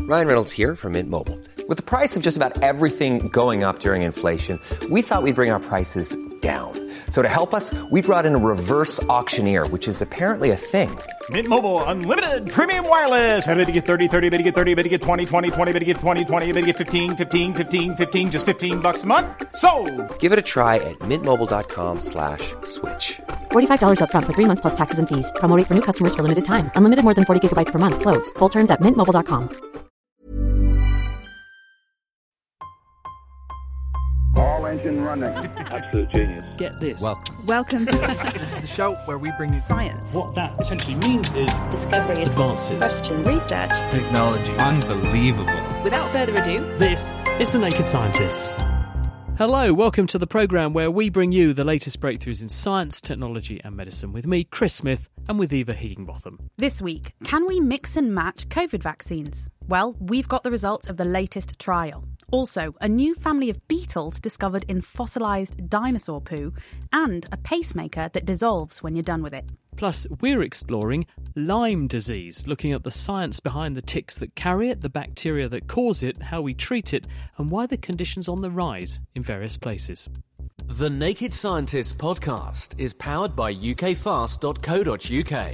Ryan Reynolds here from Mint Mobile. With the price of just about everything going up during inflation, we thought we'd bring our prices down. So to help us, we brought in a reverse auctioneer, which is apparently a thing. Mint Mobile Unlimited Premium Wireless. How to get 30, 30, bit to get 30, bit to get 20, 20, 20, bit to get 20, 20, bit to get 15, 15, 15, 15, just $15 a month? Sold! Give it a try at mintmobile.com/switch. $45 up front for 3 months plus taxes and fees. Promo rate for new customers for limited time. Unlimited more than 40 gigabytes per month. Slows full terms at mintmobile.com. All engine running. Absolute genius. Get this. Welcome. This is the show where we bring you Science. What that essentially means is Discoveries. advances. Questions. Research. technology. Unbelievable. Without further ado, This is The Naked Scientists. Hello, welcome to the programme where we bring you the latest breakthroughs in science, technology and medicine with me, Chris Smith, and with Eva Higginbotham. this week, can we mix and match COVID vaccines? Well, we've got the results of the latest trial. Also, a new family of beetles discovered in fossilised dinosaur poo, and a pacemaker that dissolves when you're done with it. Plus, we're exploring Lyme disease, looking at the science behind the ticks that carry it, the bacteria that cause it, how we treat it, and why the condition's on the rise in various places. The Naked Scientists podcast is powered by ukfast.co.uk.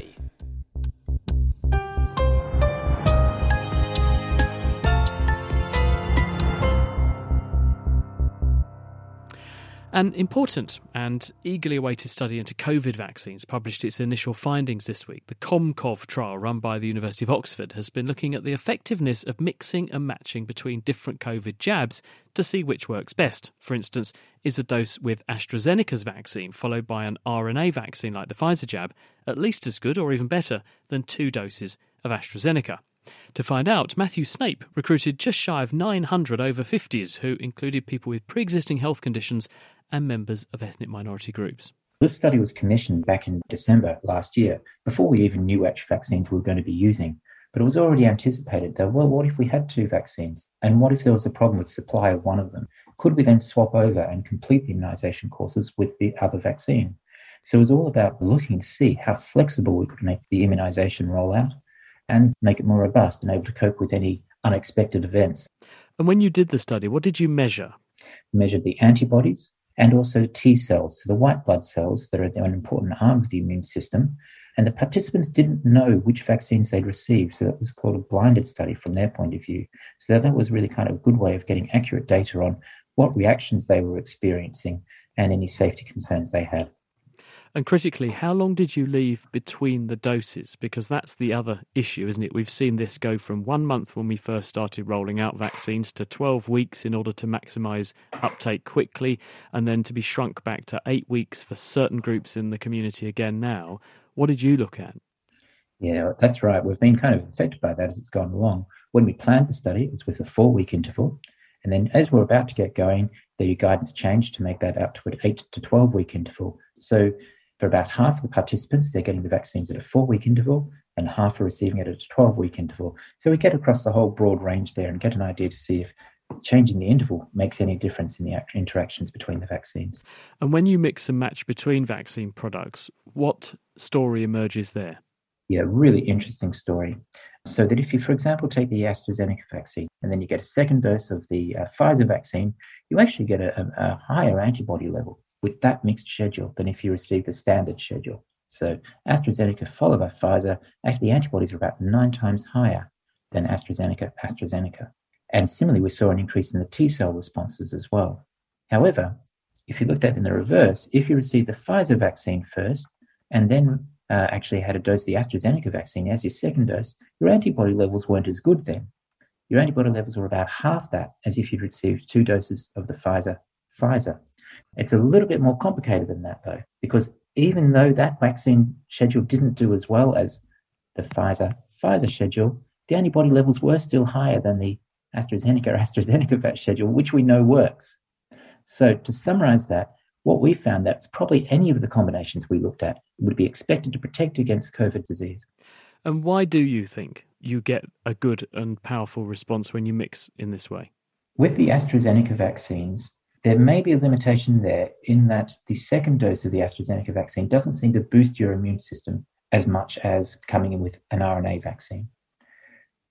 An important and eagerly awaited study into COVID vaccines published its initial findings this week. The COMCOV trial run by the University of Oxford has been looking at the effectiveness of mixing and matching between different COVID jabs to see which works best. For instance, is a dose with AstraZeneca's vaccine followed by an RNA vaccine like the Pfizer jab at least as good or even better than 2 doses of AstraZeneca? To find out, Matthew Snape recruited just shy of 900 over 50s who included people with pre-existing health conditions and members of ethnic minority groups. This study was commissioned back in December last year, before we even knew which vaccines we were going to be using. But it was already anticipated that, well, what if we had 2 vaccines? And what if there was a problem with supply of one of them? Could we then swap over and complete the immunisation courses with the other vaccine? So it was all about looking to see how flexible we could make the immunisation rollout and make it more robust and able to cope with any unexpected events. And when you did the study, what did you measure? We measured the antibodies and also T cells, so the white blood cells that are an important arm of the immune system. And the participants didn't know which vaccines they'd received, so that was called a blinded study from their point of view. So that was really kind of a good way of getting accurate data on what reactions they were experiencing and any safety concerns they had. And critically, how long did you leave between the doses? Because that's the other issue, isn't it? We've seen this go from 1 month when we first started rolling out vaccines to 12 weeks in order to maximise uptake quickly, and then to be shrunk back to 8 weeks for certain groups in the community again now. What did you look at? Yeah, that's right. We've been kind of affected by that as it's gone along. When we planned the study, it was with a 4-week interval. And then as we're about to get going, the guidance changed to make that up to an 8 to 12-week interval. So for about half of the participants, they're getting the vaccines at a 4-week interval, and half are receiving it at a 12-week interval. So we get across the whole broad range there and get an idea to see if changing the interval makes any difference in the interactions between the vaccines. And when you mix and match between vaccine products, what story emerges there? Yeah, really interesting story. So that if you, for example, take the AstraZeneca vaccine and then you get a second dose of the Pfizer vaccine, you actually get a higher antibody level with that mixed schedule than if you receive the standard schedule. So AstraZeneca followed by Pfizer, actually the antibodies are about 9 times higher than AstraZeneca. And similarly, we saw an increase in the T cell responses as well. However, if you looked at it in the reverse, if you received the Pfizer vaccine first and then actually had a dose of the AstraZeneca vaccine as your second dose, your antibody levels weren't as good then. Your antibody levels were about half that as if you'd received 2 doses of the Pfizer. It's a little bit more complicated than that, though, because even though that vaccine schedule didn't do as well as the Pfizer schedule, the antibody levels were still higher than the AstraZeneca schedule, which we know works. So to summarize that, what we found that's probably any of the combinations we looked at would be expected to protect against COVID disease. And why do you think you get a good and powerful response when you mix in this way? With the AstraZeneca vaccines, there may be a limitation there in that the second dose of the AstraZeneca vaccine doesn't seem to boost your immune system as much as coming in with an RNA vaccine.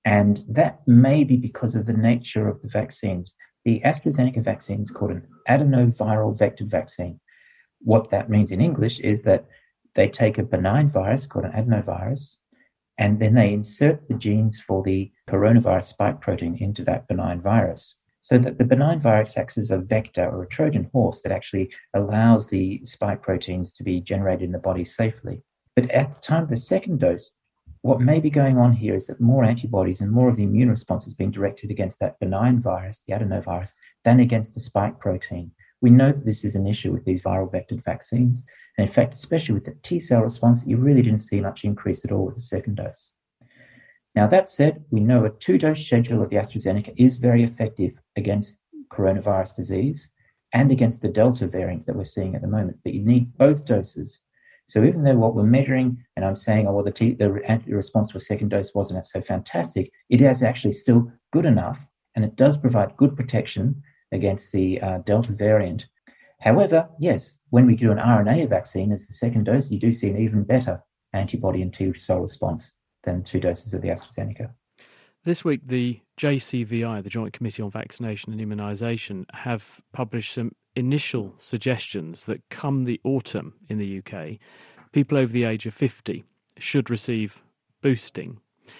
And that may be because of the nature of the vaccines. The AstraZeneca vaccine is called an adenoviral vector vaccine. What that means in English is that they take a benign virus called an adenovirus, and then they insert the genes for the coronavirus spike protein into that benign virus, so that the benign virus acts as a vector or a Trojan horse that actually allows the spike proteins to be generated in the body safely. But at the time of the second dose, what may be going on here is that more antibodies and more of the immune response is being directed against that benign virus, the adenovirus, than against the spike protein. We know that this is an issue with these viral vectored vaccines. And in fact, especially with the T-cell response, you really didn't see much increase at all with the second dose. Now, that said, we know a 2-dose schedule of the AstraZeneca is very effective against coronavirus disease and against the Delta variant that we're seeing at the moment. But you need both doses. So even though what we're measuring, and I'm saying, the response to a second dose wasn't so fantastic, it is actually still good enough, and it does provide good protection against the Delta variant. However, yes, when we do an RNA vaccine as the second dose, you do see an even better antibody and T-cell response than 2 doses of the AstraZeneca. This week, the JCVI, the Joint Committee on Vaccination and Immunisation, have published some initial suggestions that come the autumn in the UK, people over the age of 50 should receive boosting.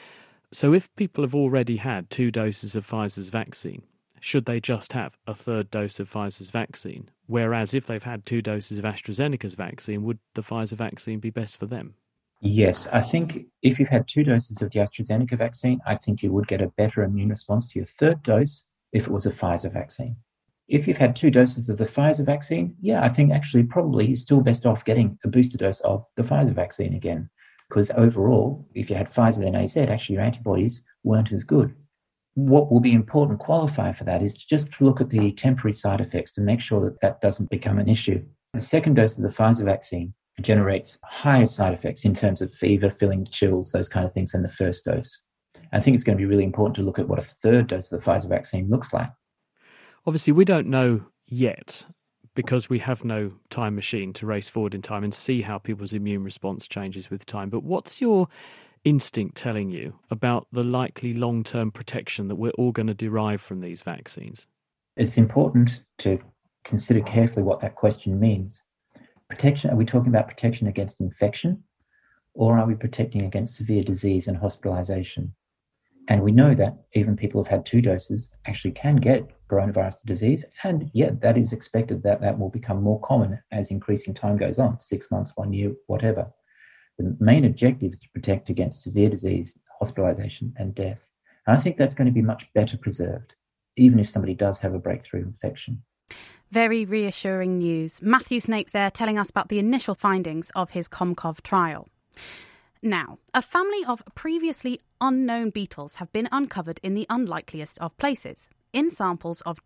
So if people have already had 2 doses of Pfizer's vaccine, should they just have a 3rd dose of Pfizer's vaccine? Whereas if they've had 2 doses of AstraZeneca's vaccine, would the Pfizer vaccine be best for them? Yes, I think if you've had 2 doses of the AstraZeneca vaccine, I think you would get a better immune response to your 3rd dose if it was a Pfizer vaccine. If you've had 2 doses of the Pfizer vaccine, I think actually probably you're still best off getting a booster dose of the Pfizer vaccine again. Because overall, if you had Pfizer then AZ, actually your antibodies weren't as good. What will be important qualifier for that is to just look at the temporary side effects to make sure that that doesn't become an issue. The second dose of the Pfizer vaccine generates higher side effects in terms of fever, feeling chills, those kind of things than the first dose. I think it's going to be really important to look at what a 3rd dose of the Pfizer vaccine looks like. Obviously, we don't know yet because we have no time machine to race forward in time and see how people's immune response changes with time. But what's your instinct telling you about the likely long-term protection that we're all going to derive from these vaccines? It's important to consider carefully what that question means. Protection, are we talking about protection against infection, or are we protecting against severe disease and hospitalization? And we know that even people who've had 2 doses actually can get coronavirus disease. And that is expected that will become more common as increasing time goes on, 6 months, 1 year, whatever. The main objective is to protect against severe disease, hospitalization, and death. And I think that's going to be much better preserved, even if somebody does have a breakthrough infection. Very reassuring news. Matthew Snape there telling us about the initial findings of his COMCOV trial. Now, a family of previously unknown beetles have been uncovered in the unlikeliest of places, in samples of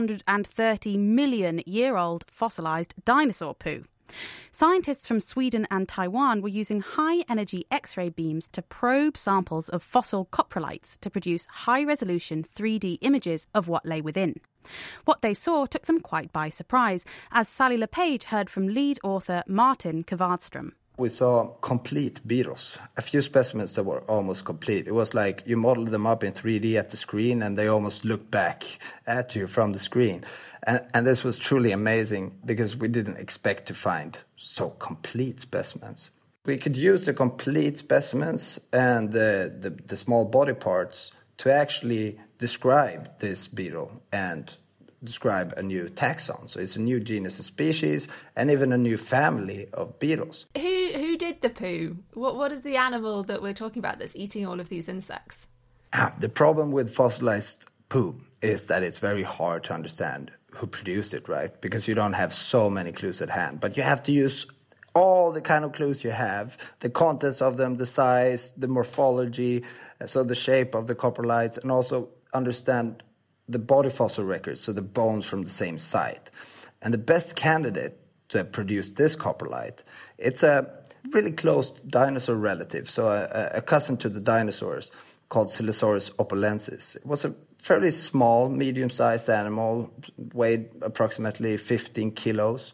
230 million year old fossilised dinosaur poo. Scientists from Sweden and Taiwan were using high-energy X-ray beams to probe samples of fossil coprolites to produce high-resolution 3D images of what lay within. What they saw took them quite by surprise, as Sally LePage heard from lead author Martin Kvaerstrom. We saw complete beetles, a few specimens that were almost complete. It was like you modeled them up in 3D at the screen and they almost looked back at you from the screen. And this was truly amazing because we didn't expect to find so complete specimens. We could use the complete specimens and the small body parts to actually describe this beetle and describe a new taxon. So it's a new genus of species and even a new family of beetles. Who did the poo? What is the animal that we're talking about that's eating all of these insects? The problem with fossilized poo is that it's very hard to understand who produced it, right? Because you don't have so many clues at hand. But you have to use all the kind of clues you have, the contents of them, the size, the morphology, so the shape of the coprolites, and also understand the body fossil records, so the bones from the same site. And the best candidate to produce this coprolite, it's a really close dinosaur relative, so a cousin to the dinosaurs called Silosaurus opolensis. It was a fairly small, medium-sized animal, weighed approximately 15 kilos,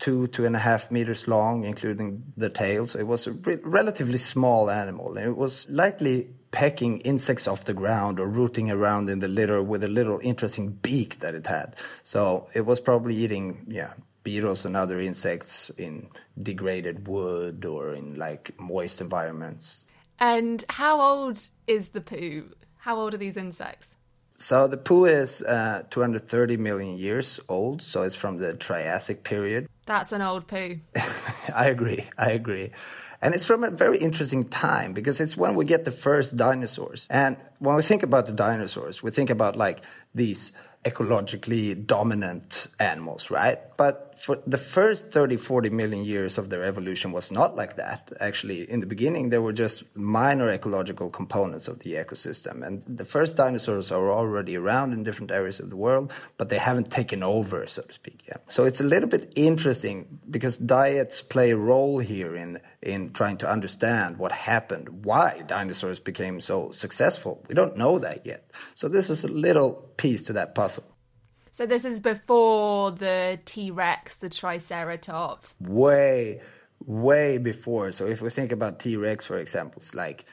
2.5 meters long, including the tail. So it was a relatively small animal. And it was likely pecking insects off the ground or rooting around in the litter with a little interesting beak that it had. So it was probably eating, beetles and other insects in degraded wood or in like moist environments. And how old is the poo? How old are these insects? So the poo is 230 million years old, so it's from the Triassic period. That's an old poo. I agree. And it's from a very interesting time because it's when we get the first dinosaurs. And when we think about the dinosaurs, we think about like these ecologically dominant animals, right? But for the first 30, 40 million years of their evolution was not like that. Actually, in the beginning, they were just minor ecological components of the ecosystem. And the first dinosaurs are already around in different areas of the world, but they haven't taken over, so to speak, yet. So it's a little bit interesting because diets play a role here in trying to understand what happened, why dinosaurs became so successful. We don't know that yet. So this is a little piece to that puzzle. So this is before the T-Rex, the Triceratops. Way before. So if we think about T-Rex, for example, it's like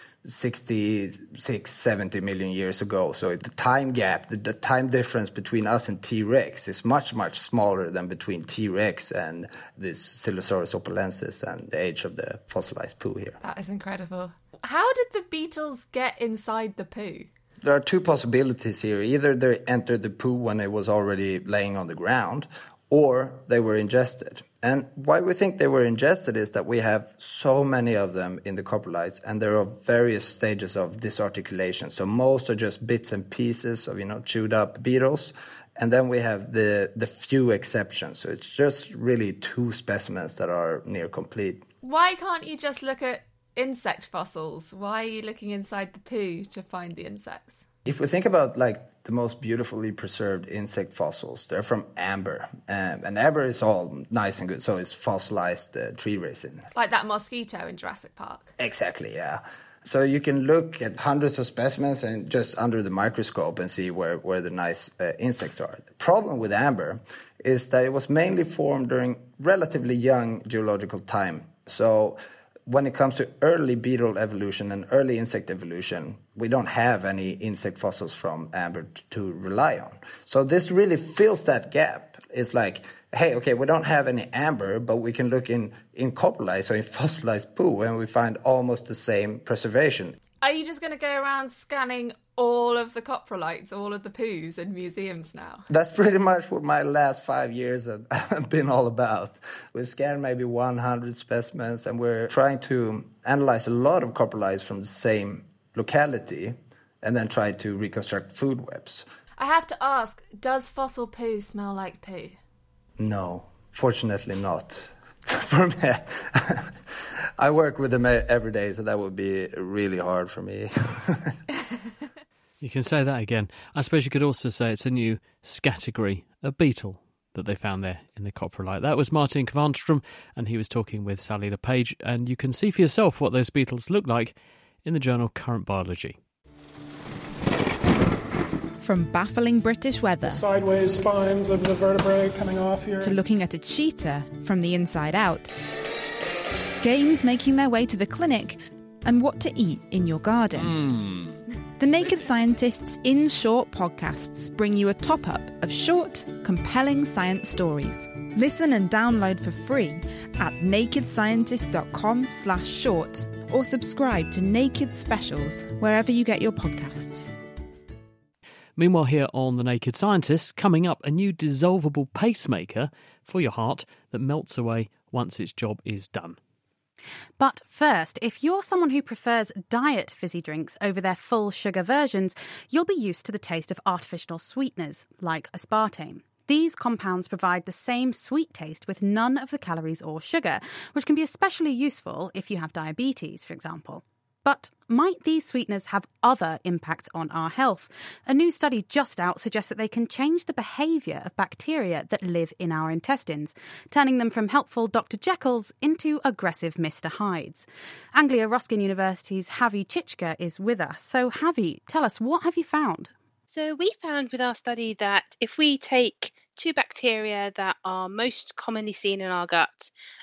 66, 70 million years ago. So the time gap, the time difference between us and T-Rex is much, much smaller than between T-Rex and this Silosaurus opulensis and the age of the fossilized poo here. That is incredible. How did the beetles get inside the poo? There are two possibilities here. Either they entered the poo when it was already laying on the ground, or they were ingested. And why we think they were ingested is that we have so many of them in the coprolites, and there are various stages of disarticulation. So most are just bits and pieces of, chewed up beetles. And then we have the few exceptions. So it's just really two specimens that are near complete. Why can't you just look at insect fossils? Why are you looking inside the poo to find the insects? If we think about like the most beautifully preserved insect fossils, they're from amber. And amber is all nice and good. So it's fossilized tree resin. It's like that mosquito in Jurassic Park. Exactly, yeah. So you can look at hundreds of specimens and just under the microscope and see where the nice insects are. The problem with amber is that it was mainly formed during relatively young geological time. So when it comes to early beetle evolution and early insect evolution, we don't have any insect fossils from amber to rely on. So this really fills that gap. It's like, hey, okay, we don't have any amber, but we can look in coprolites or in fossilized poo and we find almost the same preservation. Are you just going to go around scanning all of the coprolites, all of the poos in museums now? That's pretty much what my last 5 years have been all about. We've scanned maybe 100 specimens and we're trying to analyze a lot of coprolites from the same locality and then try to reconstruct food webs. I have to ask, does fossil poo smell like poo? No, fortunately not. For me, I work with them every day, so that would be really hard for me. You can say that again. I suppose you could also say it's a new category, a beetle that they found there in the coprolite. That was Martin Kvarnström, and he was talking with Sally LePage, and you can see for yourself what those beetles look like in the journal Current Biology. From baffling British weather, the sideways spines of the vertebrae coming off here, to looking at a cheetah from the inside out, games making their way to the clinic, and what to eat in your garden. The Naked Scientists In Short podcasts bring you a top-up of short, compelling science stories. Listen and download for free at nakedscientist.com/short or subscribe to Naked Specials wherever you get your podcasts. Meanwhile, here on The Naked Scientists, coming up, a new dissolvable pacemaker for your heart that melts away once its job is done. But first, if you're someone who prefers diet fizzy drinks over their full sugar versions, you'll be used to the taste of artificial sweeteners, like aspartame. These compounds provide the same sweet taste with none of the calories or sugar, which can be especially useful if you have diabetes, for example. But might these sweeteners have other impacts on our health? A new study just out suggests that they can change the behaviour of bacteria that live in our intestines, turning them from helpful Dr. Jekylls into aggressive Mr. Hydes. Anglia Ruskin University's Javi Chichka is with us. So Javi, tell us, what have you found? So we found with our study that if we take two bacteria that are most commonly seen in our gut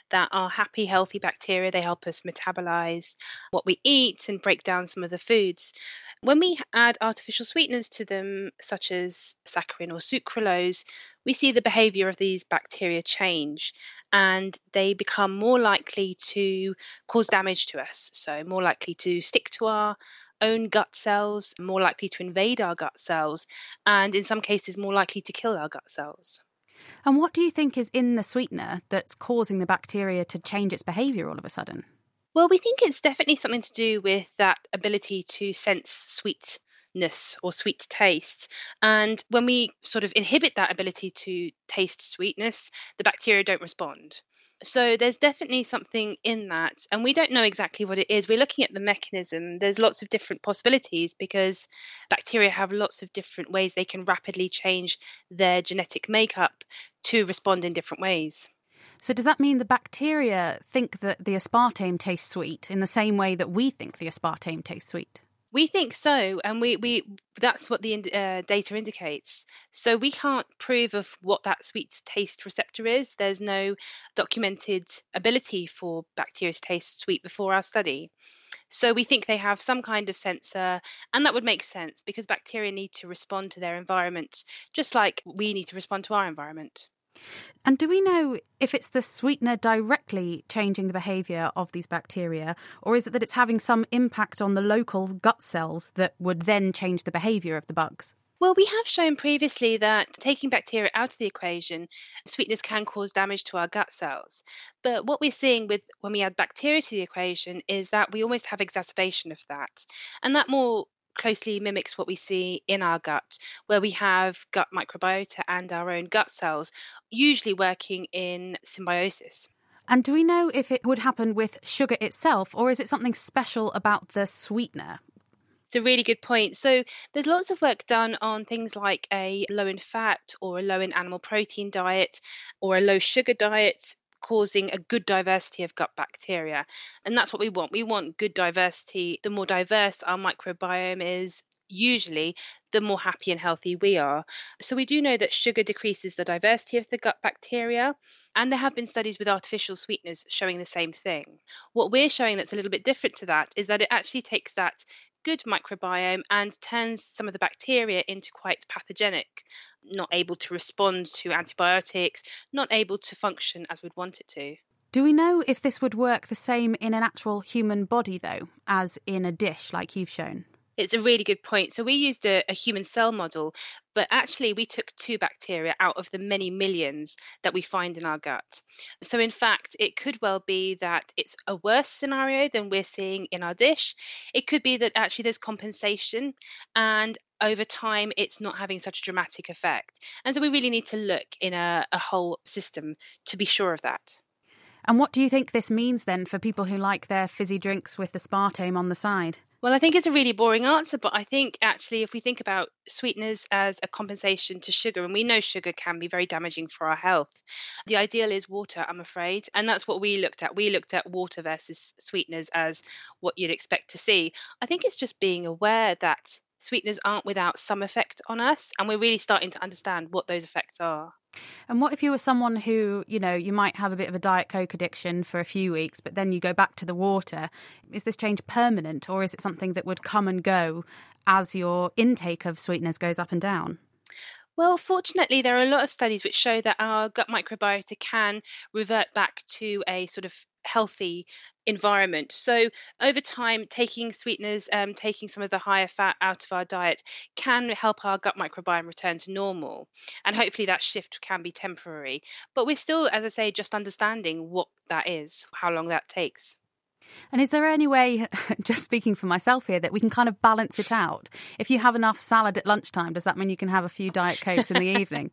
that are happy, healthy bacteria. They help us metabolize what we eat and break down some of the foods. When we add artificial sweeteners to them, such as saccharin or sucralose, we see the behavior of these bacteria change and they become more likely to cause damage to us. So more likely to stick to our own gut cells, more likely to invade our gut cells, and in some cases more likely to kill our gut cells. And what do you think is in the sweetener that's causing the bacteria to change its behaviour all of a sudden? Well, we think it's definitely something to do with that ability to sense sweetness or sweet taste. And when we sort of inhibit that ability to taste sweetness, the bacteria don't respond. So there's definitely something in that. And we don't know exactly what it is. We're looking at the mechanism. There's lots of different possibilities because bacteria have lots of different ways they can rapidly change their genetic makeup to respond in different ways. So does that mean the bacteria think that the aspartame tastes sweet in the same way that we think the aspartame tastes sweet? We think so, and we that's what the data indicates. So we can't prove of what that sweet taste receptor is. There's no documented ability for bacteria to taste sweet before our study. So we think they have some kind of sensor, and that would make sense because bacteria need to respond to their environment, just like we need to respond to our environment. And do we know if it's the sweetener directly changing the behaviour of these bacteria, or is it that it's having some impact on the local gut cells that would then change the behaviour of the bugs? Well, we have shown previously that taking bacteria out of the equation, sweeteners can cause damage to our gut cells. But what we're seeing with when we add bacteria to the equation is that we almost have exacerbation of that. And that more closely mimics what we see in our gut, where we have gut microbiota and our own gut cells, usually working in symbiosis. And do we know if it would happen with sugar itself, or is it something special about the sweetener? It's a really good point. So there's lots of work done on things like a low in fat or a low in animal protein diet or a low sugar diet, causing a good diversity of gut bacteria. And that's what we want. We want good diversity. The more diverse our microbiome is, usually, the more happy and healthy we are. So we do know that sugar decreases the diversity of the gut bacteria, and there have been studies with artificial sweeteners showing the same thing. What we're showing that's a little bit different to that is that it actually takes that good microbiome and turns some of the bacteria into quite pathogenic, not able to respond to antibiotics, not able to function as we'd want it to. Do we know if this would work the same in an actual human body, though, as in a dish like you've shown? It's a really good point. So we used a human cell model, but actually we took 2 bacteria out of the many millions that we find in our gut. So in fact, it could well be that it's a worse scenario than we're seeing in our dish. It could be that actually there's compensation and over time it's not having such a dramatic effect. And so we really need to look in a whole system to be sure of that. And what do you think this means then for people who like their fizzy drinks with aspartame on the side? Well, I think it's a really boring answer, but I think actually if we think about sweeteners as a compensation to sugar, and we know sugar can be very damaging for our health, the ideal is water, I'm afraid. And that's what we looked at. We looked at water versus sweeteners as what you'd expect to see. I think it's just being aware that sweeteners aren't without some effect on us, and we're really starting to understand what those effects are. And what if you were someone who, you might have a bit of a Diet Coke addiction for a few weeks, but then you go back to the water? Is this change permanent, or is it something that would come and go as your intake of sweeteners goes up and down? Well, fortunately, there are a lot of studies which show that our gut microbiota can revert back to a sort of healthy environment. So over time, taking sweeteners, taking some of the higher fat out of our diet can help our gut microbiome return to normal. And hopefully that shift can be temporary. But we're still, as I say, just understanding what that is, how long that takes. And is there any way, just speaking for myself here, that we can kind of balance it out? If you have enough salad at lunchtime, does that mean you can have a few Diet Cokes in the evening?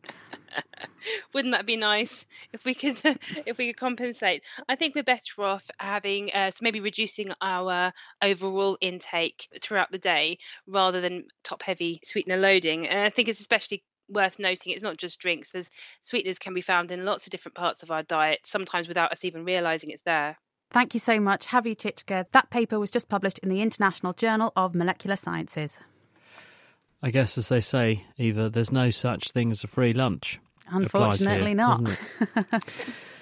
Wouldn't that be nice if we could compensate? I think we're better off having so maybe reducing our overall intake throughout the day rather than top heavy sweetener loading. And I think it's especially worth noting it's not just drinks. There's sweeteners can be found in lots of different parts of our diet, sometimes without us even realising it's there. Thank you so much, Javi Chichka. That paper was just published in the International Journal of Molecular Sciences. I guess, as they say, Eva, there's no such thing as a free lunch. Unfortunately here, not.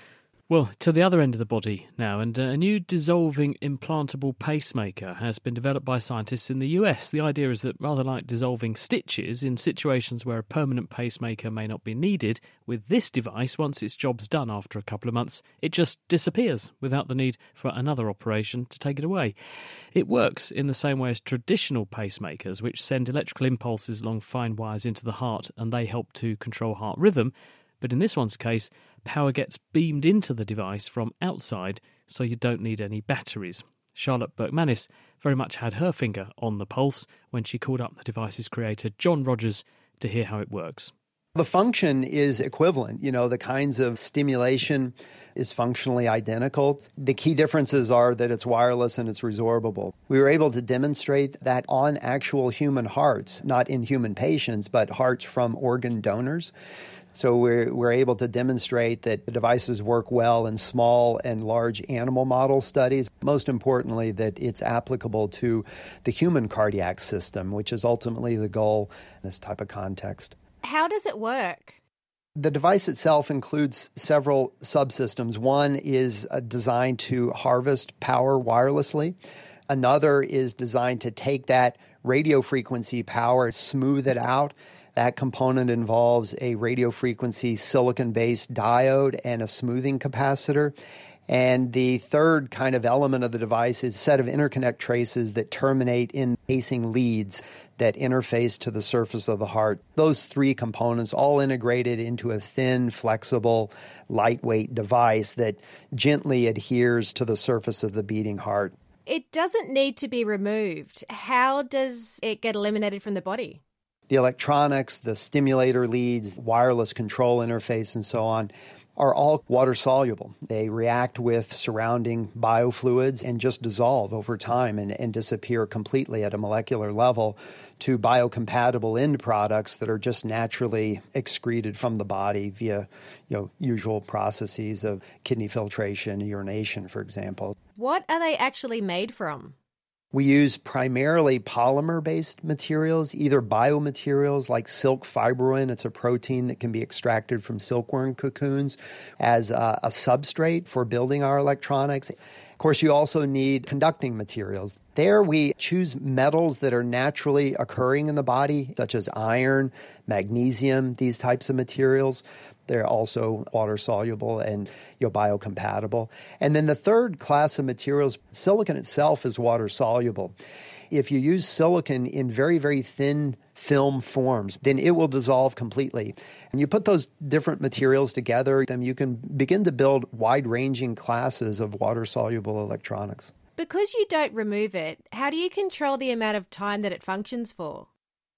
Well, to the other end of the body now, and a new dissolving implantable pacemaker has been developed by scientists in the US. The idea is that rather like dissolving stitches in situations where a permanent pacemaker may not be needed, with this device, once its job's done after a couple of months, it just disappears without the need for another operation to take it away. It works in the same way as traditional pacemakers, which send electrical impulses along fine wires into the heart, and they help to control heart rhythm. But in this one's case, power gets beamed into the device from outside, so you don't need any batteries. Charlotte Berkmanis very much had her finger on the pulse when she called up the device's creator, John Rogers, to hear how it works. The function is equivalent. The kinds of stimulation is functionally identical. The key differences are that it's wireless and it's resorbable. We were able to demonstrate that on actual human hearts, not in human patients, but hearts from organ donors. So we're able to demonstrate that the devices work well in small and large animal model studies. Most importantly, that it's applicable to the human cardiac system, which is ultimately the goal in this type of context. How does it work? The device itself includes several subsystems. One is designed to harvest power wirelessly. Another is designed to take that radio frequency power, smooth it out. That component involves a radio frequency silicon-based diode and a smoothing capacitor. And the third kind of element of the device is a set of interconnect traces that terminate in pacing leads that interface to the surface of the heart. Those three components all integrated into a thin, flexible, lightweight device that gently adheres to the surface of the beating heart. It doesn't need to be removed. How does it get eliminated from the body? The electronics, the stimulator leads, wireless control interface, and so on are all water-soluble. They react with surrounding biofluids and just dissolve over time and disappear completely at a molecular level to biocompatible end products that are just naturally excreted from the body via usual processes of kidney filtration, urination, for example. What are they actually made from? We use primarily polymer-based materials, either biomaterials like silk fibrin. It's a protein that can be extracted from silkworm cocoons as a substrate for building our electronics. Of course, you also need conducting materials. There we choose metals that are naturally occurring in the body, such as iron, magnesium, these types of materials. They're also water-soluble and biocompatible. And then the third class of materials, silicon itself is water-soluble. If you use silicon in very, very thin film forms, then it will dissolve completely. And you put those different materials together, then you can begin to build wide-ranging classes of water-soluble electronics. Because you don't remove it, how do you control the amount of time that it functions for?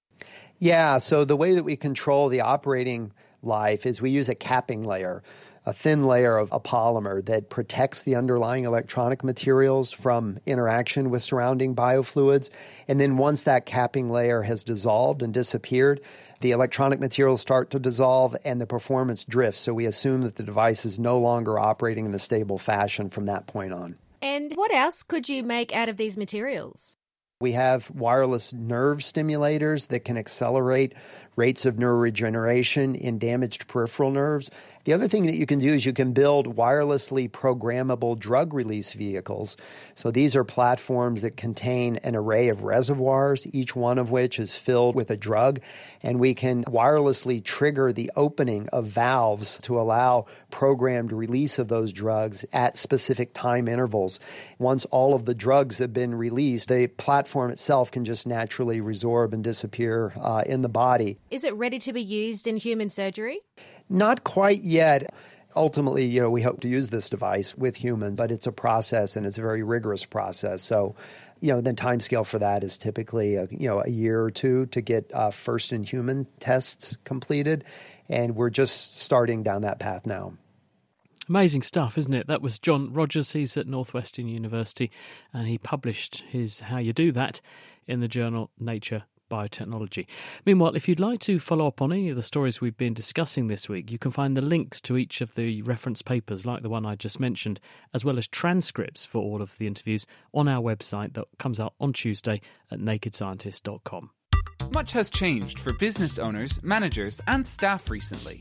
Yeah, so the way that we control the operating life is we use a capping layer, a thin layer of a polymer that protects the underlying electronic materials from interaction with surrounding biofluids. And then once that capping layer has dissolved and disappeared, the electronic materials start to dissolve and the performance drifts. So we assume that the device is no longer operating in a stable fashion from that point on. And what else could you make out of these materials? We have wireless nerve stimulators that can accelerate rates of neuroregeneration in damaged peripheral nerves. The other thing that you can do is you can build wirelessly programmable drug release vehicles. So these are platforms that contain an array of reservoirs, each one of which is filled with a drug. And we can wirelessly trigger the opening of valves to allow programmed release of those drugs at specific time intervals. Once all of the drugs have been released, the platform itself can just naturally resorb and disappear in the body. Is it ready to be used in human surgery? Not quite yet. Ultimately, we hope to use this device with humans, but it's a process and it's a very rigorous process. So, the timescale for that is typically a year or two to get first in human tests completed, and we're just starting down that path now. Amazing stuff, isn't it? That was John Rogers. He's at Northwestern University, and he published his How You Do That in the journal Nature Biotechnology. Meanwhile, if you'd like to follow up on any of the stories we've been discussing this week, you can find the links to each of the reference papers, like the one I just mentioned, as well as transcripts for all of the interviews on our website that comes out on Tuesday at nakedscientist.com. Much has changed for business owners, managers, and staff recently.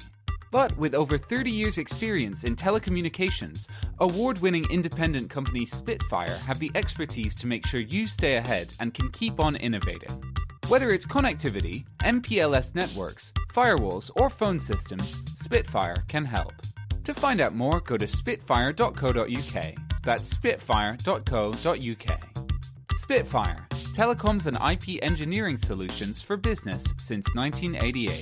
But with over 30 years' experience in telecommunications, award-winning independent company Spitfire have the expertise to make sure you stay ahead and can keep on innovating. Whether it's connectivity, MPLS networks, firewalls, or phone systems, Spitfire can help. To find out more, go to spitfire.co.uk. That's spitfire.co.uk. Spitfire, telecoms and IP engineering solutions for business since 1988.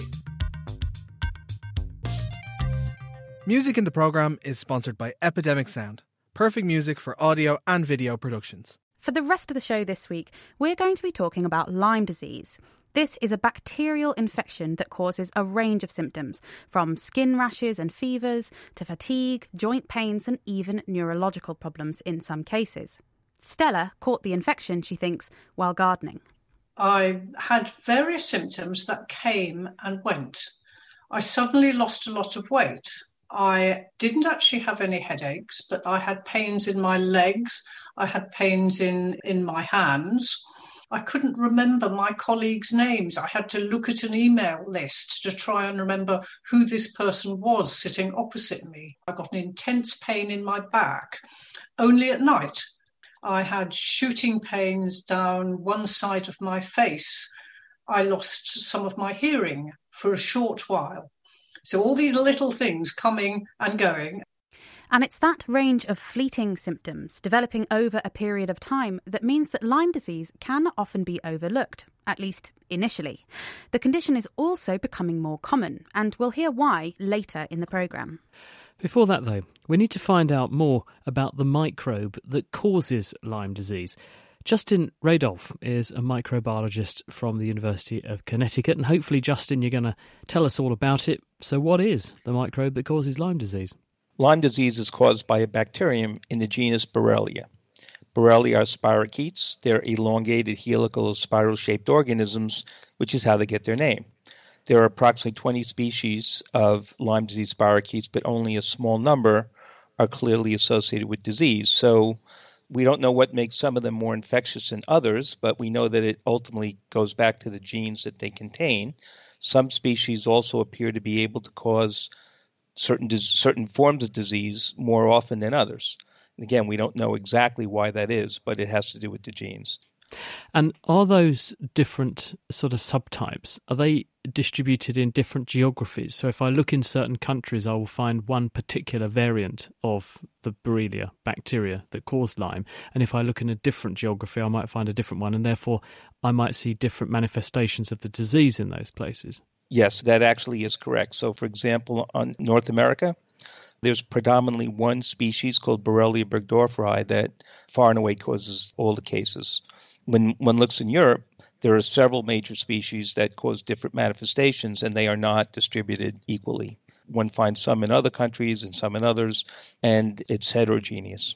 Music in the programme is sponsored by Epidemic Sound. Perfect music for audio and video productions. For the rest of the show this week, we're going to be talking about Lyme disease. This is a bacterial infection that causes a range of symptoms, from skin rashes and fevers to fatigue, joint pains and even neurological problems in some cases. Stella caught the infection, she thinks, while gardening. I had various symptoms that came and went. I suddenly lost a lot of weight. I didn't actually have any headaches, but I had pains in my legs. I had pains in my hands. I couldn't remember my colleagues' names. I had to look at an email list to try and remember who this person was sitting opposite me. I got an intense pain in my back, only at night. I had shooting pains down one side of my face. I lost some of my hearing for a short while. So all these little things coming and going. And it's that range of fleeting symptoms developing over a period of time that means that Lyme disease can often be overlooked, at least initially. The condition is also becoming more common, and we'll hear why later in the programme. Before that, though, we need to find out more about the microbe that causes Lyme disease. Justin Radolf is a microbiologist from the University of Connecticut, and hopefully, Justin, you're going to tell us all about it. So what is the microbe that causes Lyme disease? Lyme disease is caused by a bacterium in the genus Borrelia. Borrelia are spirochetes. They're elongated helical spiral-shaped organisms, which is how they get their name. There are approximately 20 species of Lyme disease spirochetes, but only a small number are clearly associated with disease. So we don't know what makes some of them more infectious than others, but we know that it ultimately goes back to the genes that they contain. Some species also appear to be able to cause certain forms of disease more often than others. And again, we don't know exactly why that is, but it has to do with the genes. And are those different sort of subtypes, are they distributed in different geographies? So if I look in certain countries, I will find one particular variant of the Borrelia bacteria that caused Lyme. And if I look in a different geography, I might find a different one. And therefore, I might see different manifestations of the disease in those places. Yes, that actually is correct. So, for example, on North America, there's predominantly one species called Borrelia burgdorferi that far and away causes all the cases. When one looks in Europe, there are several major species that cause different manifestations, and they are not distributed equally. One finds some in other countries and some in others, and it's heterogeneous.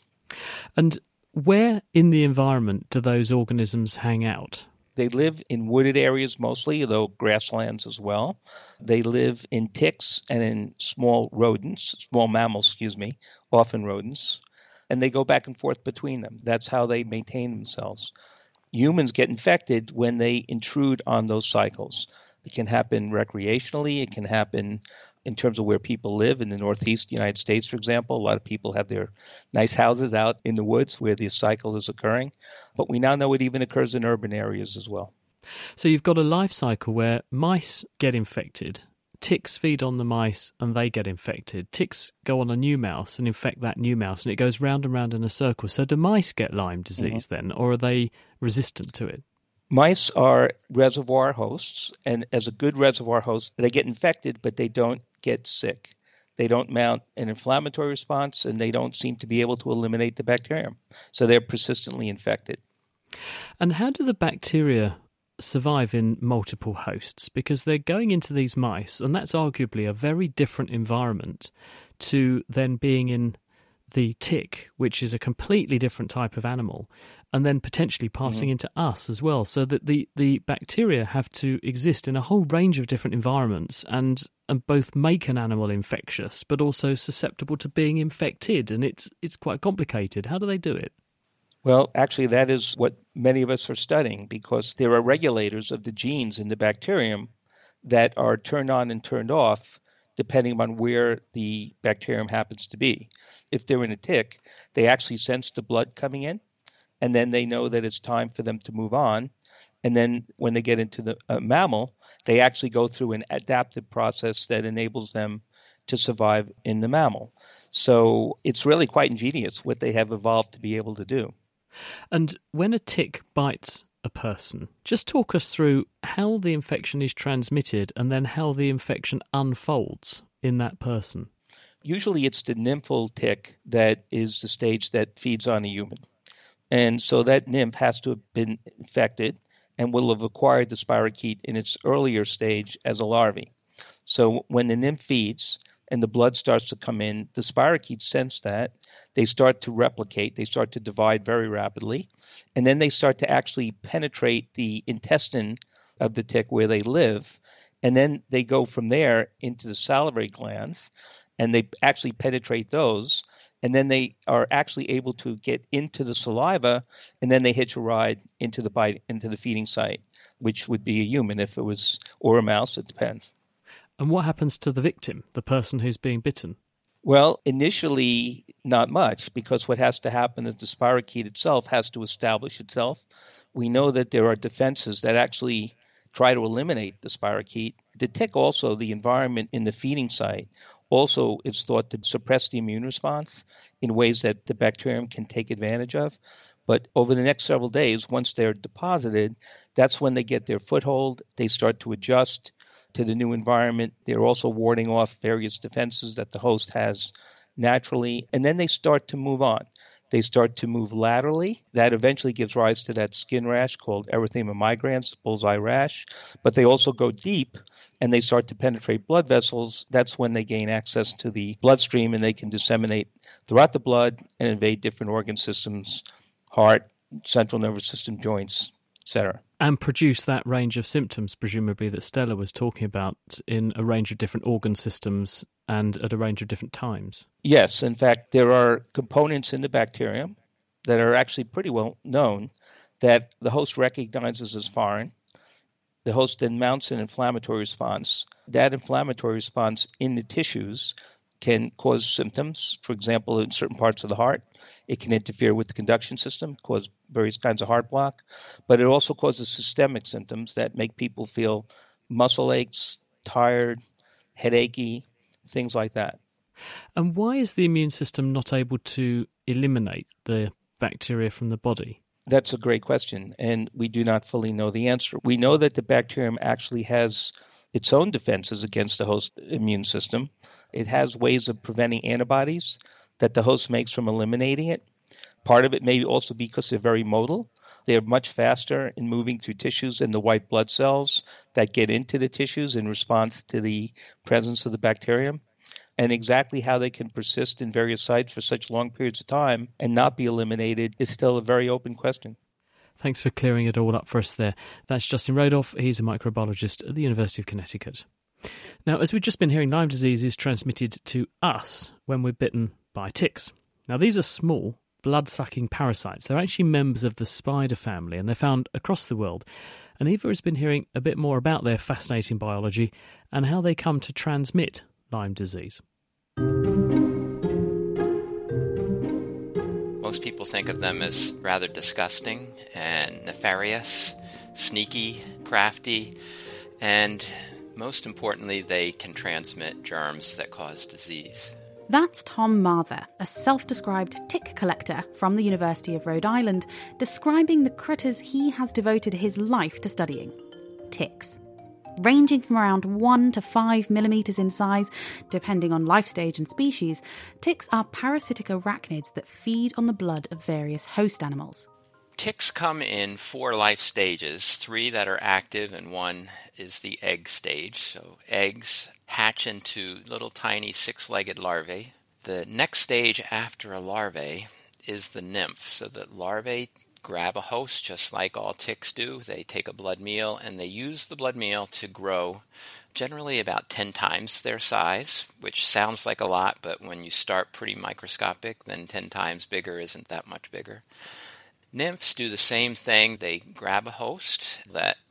And where in the environment do those organisms hang out? They live in wooded areas mostly, though grasslands as well. They live in ticks and in small mammals, often rodents, and they go back and forth between them. That's how they maintain themselves. Humans get infected when they intrude on those cycles. It can happen recreationally. It can happen in terms of where people live. In the Northeast United States, for example, a lot of people have their nice houses out in the woods where the cycle is occurring. But we now know it even occurs in urban areas as well. So you've got a life cycle where mice get infected, ticks feed on the mice and they get infected. Ticks go on a new mouse and infect that new mouse, and it goes round and round in a circle. So do mice get Lyme disease then, or are they resistant to it? Mice are reservoir hosts, and as a good reservoir host, they get infected, but they don't get sick. They don't mount an inflammatory response, and they don't seem to be able to eliminate the bacterium. So they're persistently infected. And how do the bacteria survive in multiple hosts? Because they're going into these mice, and that's arguably a very different environment to then being in the tick, which is a completely different type of animal, and then potentially passing into us as well. So that the bacteria have to exist in a whole range of different environments and both make an animal infectious, but also susceptible to being infected. And it's quite complicated. How do they do it? Well, actually, that is what many of us are studying, because there are regulators of the genes in the bacterium that are turned on and turned off depending on where the bacterium happens to be. If they're in a tick, they actually sense the blood coming in, and then they know that it's time for them to move on. And then when they get into the mammal, they actually go through an adaptive process that enables them to survive in the mammal. So it's really quite ingenious what they have evolved to be able to do. And when a tick bites a person, just talk us through how the infection is transmitted and then how the infection unfolds in that person. Usually it's the nymphal tick that is the stage that feeds on a human. And so that nymph has to have been infected and will have acquired the spirochete in its earlier stage as a larvae. So when the nymph feeds and the blood starts to come in, the spirochetes sense that. They start to replicate. They start to divide very rapidly. And then they start to actually penetrate the intestine of the tick where they live. And then they go from there into the salivary glands, and they actually penetrate those. And then they are actually able to get into the saliva, and then they hitch a ride into the bite, into the feeding site, which would be a human if it was, or a mouse, it depends. And what happens to the victim, the person who's being bitten? Well, initially, not much, because what has to happen is the spirochete itself has to establish itself. We know that there are defenses that actually try to eliminate the spirochete. The tick also, the environment in the feeding site, also is thought to suppress the immune response in ways that the bacterium can take advantage of. But over the next several days, once they're deposited, that's when they get their foothold. They start to adjust to the new environment. They're also warding off various defenses that the host has naturally. And then they start to move on. They start to move laterally. That eventually gives rise to that skin rash called erythema migrans, bullseye rash. But they also go deep, and they start to penetrate blood vessels. That's when they gain access to the bloodstream, and they can disseminate throughout the blood and invade different organ systems, heart, central nervous system, joints, etc. And produce that range of symptoms, presumably, that Stella was talking about in a range of different organ systems and at a range of different times. Yes. In fact, there are components in the bacterium that are actually pretty well known that the host recognizes as foreign. The host then mounts an inflammatory response. That inflammatory response in the tissues can cause symptoms. For example, in certain parts of the heart, it can interfere with the conduction system, cause various kinds of heart block. But it also causes systemic symptoms that make people feel muscle aches, tired, headachy, things like that. And why is the immune system not able to eliminate the bacteria from the body? That's a great question, and we do not fully know the answer. We know that the bacterium actually has its own defenses against the host immune system. It has ways of preventing antibodies that the host makes from eliminating it. Part of it may also be because they're very modal. They're much faster in moving through tissues than the white blood cells that get into the tissues in response to the presence of the bacterium. And exactly how they can persist in various sites for such long periods of time and not be eliminated is still a very open question. Thanks for clearing it all up for us there. That's Justin Rodoff. He's a microbiologist at the University of Connecticut. Now, as we've just been hearing, Lyme disease is transmitted to us when we're bitten by ticks. Now, these are small, blood-sucking parasites. They're actually members of the spider family, and they're found across the world. And Eva has been hearing a bit more about their fascinating biology and how they come to transmit Lyme disease. Most people think of them as rather disgusting and nefarious, sneaky, crafty, and most importantly, they can transmit germs that cause disease. That's Tom Mather, a self-described tick collector from the University of Rhode Island, describing the critters he has devoted his life to studying. Ticks. Ranging from around 1 to 5 millimetres in size, depending on life stage and species, ticks are parasitic arachnids that feed on the blood of various host animals. Ticks come in 4 life stages, 3 that are active and 1 is the egg stage. So eggs hatch into little tiny 6-legged larvae. The next stage after a larvae is the nymph. So the larvae grab a host just like all ticks do. They take a blood meal and they use the blood meal to grow generally about 10 times their size, which sounds like a lot, but when you start pretty microscopic, then 10 times bigger isn't that much bigger. Nymphs do the same thing. They grab a host that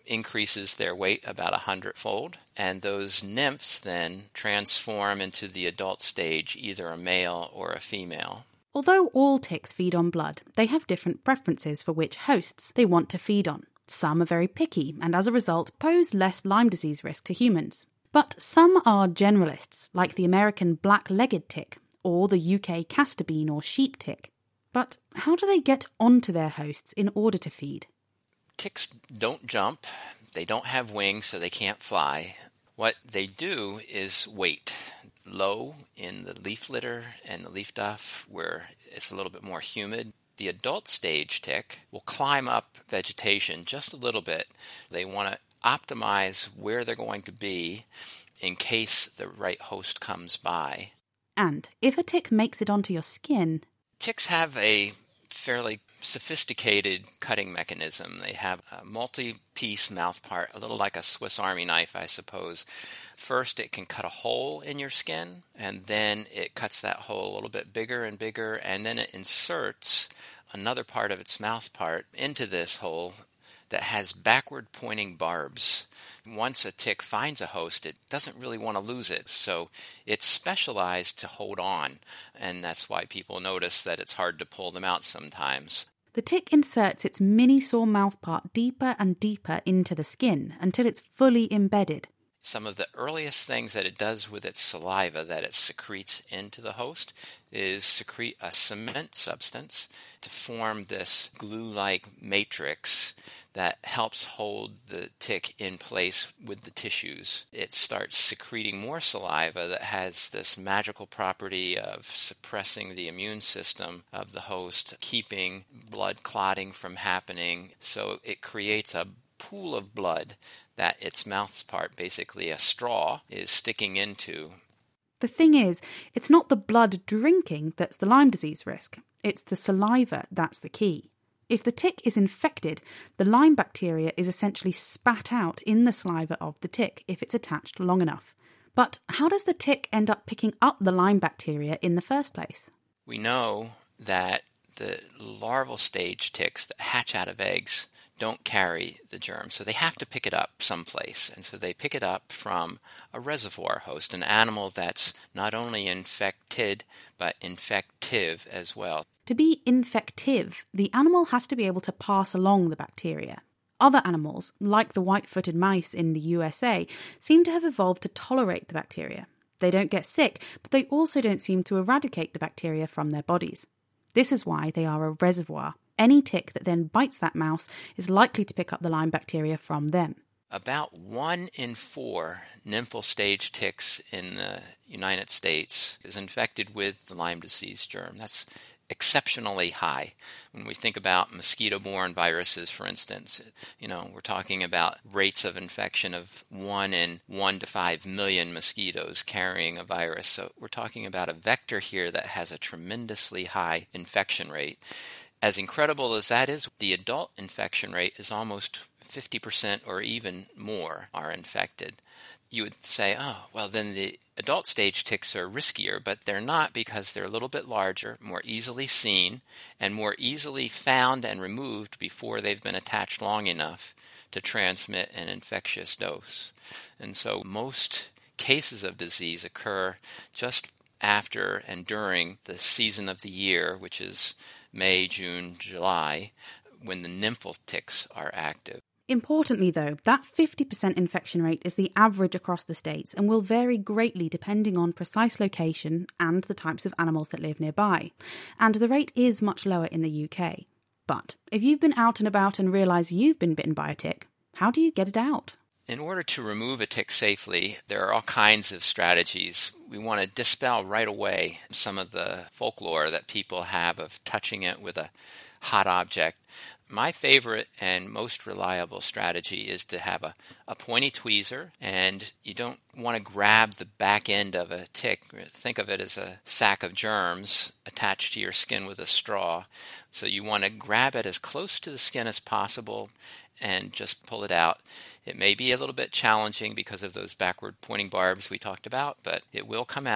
increases their weight about 100-fold, and those nymphs then transform into the adult stage, either a male or a female. Although all ticks feed on blood, they have different preferences for which hosts they want to feed on. Some are very picky and as a result pose less Lyme disease risk to humans. But some are generalists, like the American black-legged tick or the UK castor bean or sheep tick. But how do they get onto their hosts in order to feed? Ticks don't jump, they don't have wings, so they can't fly. What they do is wait low in the leaf litter and the leaf duff where it's a little bit more humid. The adult stage tick will climb up vegetation just a little bit. They want to optimize where they're going to be in case the right host comes by. And if a tick makes it onto your skin... Ticks have a fairly sophisticated cutting mechanism. They have a multi-piece mouthpart, a little like a Swiss Army knife, I suppose. First, it can cut a hole in your skin, and then it cuts that hole a little bit bigger and bigger, and then it inserts another part of its mouthpart into this hole that has backward-pointing barbs. Once a tick finds a host, it doesn't really want to lose it, so it's specialized to hold on, and that's why people notice that it's hard to pull them out sometimes. The tick inserts its mini-saw mouthpart deeper and deeper into the skin until it's fully embedded. Some of the earliest things that it does with its saliva that it secretes into the host is secrete a cement substance to form this glue-like matrix that helps hold the tick in place with the tissues. It starts secreting more saliva that has this magical property of suppressing the immune system of the host, keeping blood clotting from happening. So it creates a pool of blood that its mouthpart, basically a straw, is sticking into. The thing is, it's not the blood drinking that's the Lyme disease risk. It's the saliva that's the key. If the tick is infected, the Lyme bacteria is essentially spat out in the saliva of the tick if it's attached long enough. But how does the tick end up picking up the Lyme bacteria in the first place? We know that the larval stage ticks that hatch out of eggs don't carry the germ, so they have to pick it up someplace. And so they pick it up from a reservoir host, an animal that's not only infected, but infective as well. To be infective, the animal has to be able to pass along the bacteria. Other animals, like the white-footed mice in the USA, seem to have evolved to tolerate the bacteria. They don't get sick, but they also don't seem to eradicate the bacteria from their bodies. This is why they are a reservoir. Any tick that then bites that mouse is likely to pick up the Lyme bacteria from them. About 1 in 4 nymphal stage ticks in the United States is infected with the Lyme disease germ. That's exceptionally high. When we think about mosquito-borne viruses, for instance, we're talking about rates of infection of 1 in 1 to 5 million mosquitoes carrying a virus. So we're talking about a vector here that has a tremendously high infection rate. As incredible as that is, the adult infection rate is almost 50% or even more are infected. You would say, oh, well, then the adult stage ticks are riskier, but they're not because they're a little bit larger, more easily seen, and more easily found and removed before they've been attached long enough to transmit an infectious dose. And so most cases of disease occur just after and during the season of the year, which is May, June, July, when the nymphal ticks are active. Importantly, though, that 50% infection rate is the average across the states and will vary greatly depending on precise location and the types of animals that live nearby. And the rate is much lower in the UK. But if you've been out and about and realise you've been bitten by a tick, how do you get it out? In order to remove a tick safely, there are all kinds of strategies. We want to dispel right away some of the folklore that people have of touching it with a hot object. My favorite and most reliable strategy is to have a pointy tweezer, and you don't want to grab the back end of a tick. Think of it as a sack of germs attached to your skin with a straw. So you want to grab it as close to the skin as possible and just pull it out. It may be a little bit challenging because of those backward pointing barbs we talked about, but it will come out.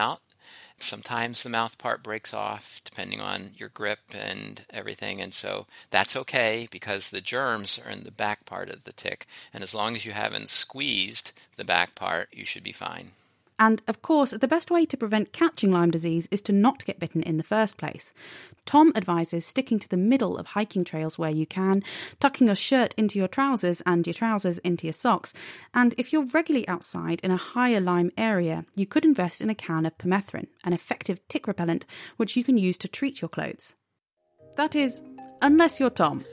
Sometimes the mouth part breaks off depending on your grip and everything, and so that's okay because the germs are in the back part of the tick, and as long as you haven't squeezed the back part, you should be fine. And, of course, the best way to prevent catching Lyme disease is to not get bitten in the first place. Tom advises sticking to the middle of hiking trails where you can, tucking your shirt into your trousers and your trousers into your socks, and if you're regularly outside in a higher Lyme area, you could invest in a can of permethrin, an effective tick repellent which you can use to treat your clothes. That is, unless you're Tom.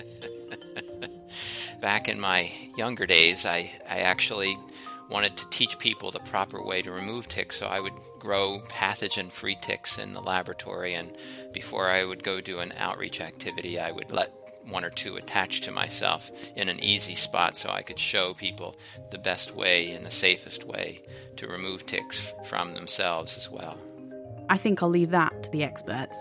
Back in my younger days, I actually wanted to teach people the proper way to remove ticks, so I would grow pathogen-free ticks in the laboratory, and before I would go do an outreach activity, I would let one or two attach to myself in an easy spot so I could show people the best way and the safest way to remove ticks from themselves as well. I think I'll leave that to the experts.